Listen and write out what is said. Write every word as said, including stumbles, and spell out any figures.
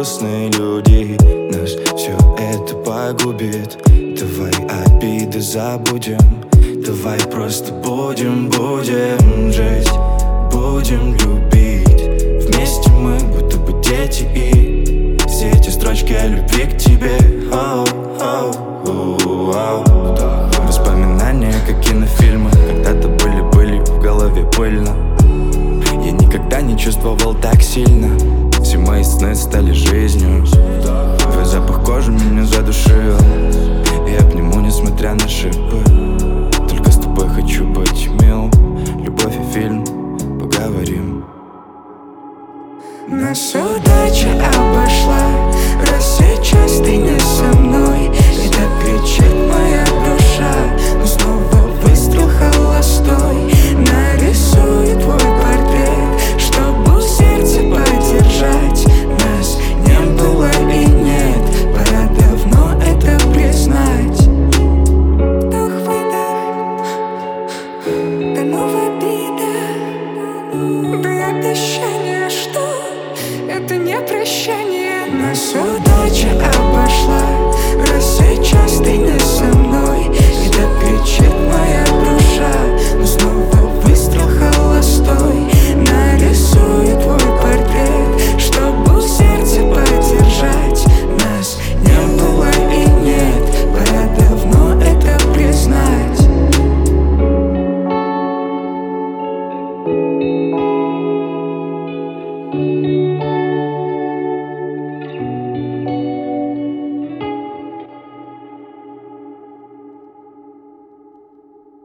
грустные люди. Нас все это погубит. Давай обиды забудем. Давай просто будем, будем жить, будем любить. Вместе мы будто бы дети, и все эти строчки о любви к тебе. Оу, оу, оу, оу. Воспоминания, как кинофильмы, когда-то были-были, в голове пыльно. Я никогда не чувствовал так сильно. Все мои сны стали жизнью. Твой запах кожи меня задушил. Я обниму, несмотря на шипы. Только с тобой хочу быть мил. Любовь и фильм, поговорим. Нас удача обошла, раз сейчас ты не со мной. Это кричит моя душа, но снова выстрел холостой. Нарисую твой портрет, чтобы в сердце поддержать. Нас не было и нет, пора давно это признать. Вдох-выдох, до новой обиды. Дай обещание, что это не прощание. Нас удача обошла, раз сейчас ты не со мной. Это кричит